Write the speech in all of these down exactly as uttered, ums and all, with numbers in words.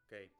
Okei.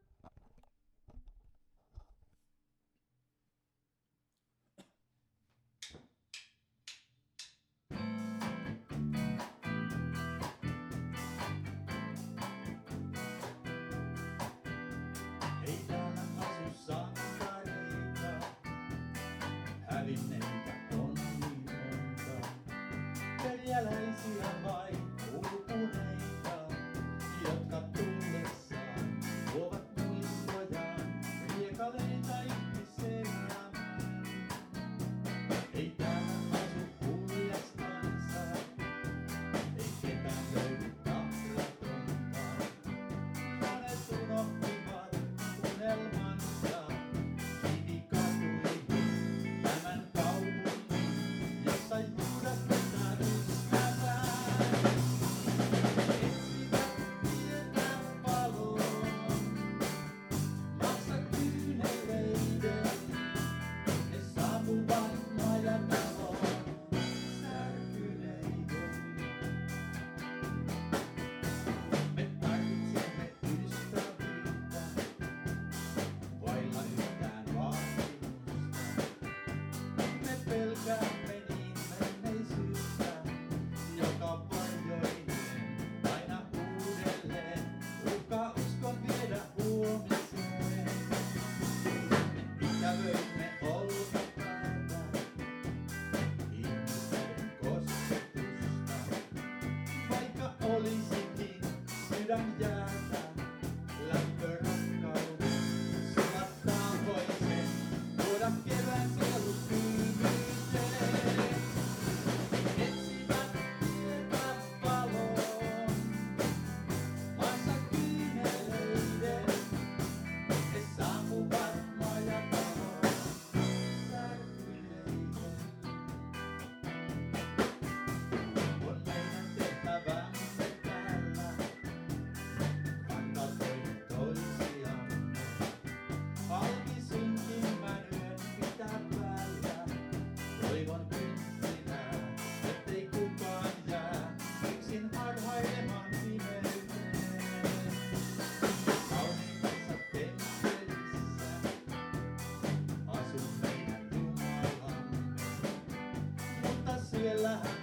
Ei täällä asu sankareita, hävinneitä on niin monta. Kerjäläisiä vai uupuneita, jotka tullessaan tuovat muistojaan riekaleita ihmiselämään. Ei täällä asu kuljas kansa, ei ketään löydy tahlatonta. Monet unohtivat unelmansa kivikatuihin, tämän kaupungin, jossa juudat pitää ystävään. Etsivät pientä valoa, maksa kyyneleiden, ne saapuvat majataloon särkyneiden. Me tarvitsemme ystävyyttä, vailla yhtään vaatimusta. Me pelkäämme niin menneisyyttä, joka varjoineen aina uudelleen uhkaa uskon viedä huomiseen. Ikävöimme olkapäätä, ihmisten kosketusta. Vaikka olisikin sydän jäätä, lämpö rakkauden sulattaa voisen, tuoda kevään sielun kylmyyteen. Etsivät tietä valoon, maassa kyyneleiden, ne saapuvat majataloon särkyneiden. On meidän tehtävämme täällä kantaa toinen toisiamme. Halki synkimmän yön pitää päällä. Toivon kynttilää, ettei kukaan jää yksin harhailemaan pimeyteen. Kauniimmassa temppelissä asuu meidän Jumalamme, mutta siellähän